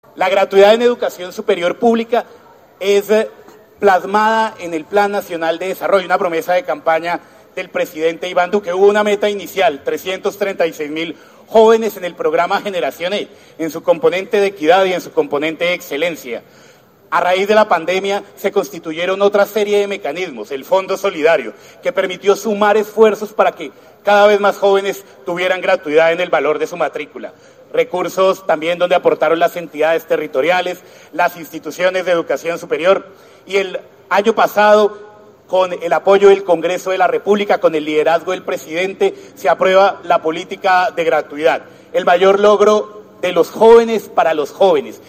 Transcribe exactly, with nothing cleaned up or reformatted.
La gratuidad en educación superior pública es plasmada en el Plan Nacional de Desarrollo, una promesa de campaña del presidente Iván Duque. Hubo una meta inicial, trescientos treinta y seis mil jóvenes en el programa Generación E, en su componente de equidad y en su componente de excelencia. A raíz de la pandemia se constituyeron otra serie de mecanismos, el Fondo Solidario, que permitió sumar esfuerzos para que cada vez más jóvenes tuvieran gratuidad en el valor de su matrícula. Recursos también donde aportaron las entidades territoriales, las instituciones de educación superior, y el año pasado, con el apoyo del Congreso de la República, con el liderazgo del presidente, se aprueba la política de gratuidad, el mayor logro de los jóvenes para los jóvenes.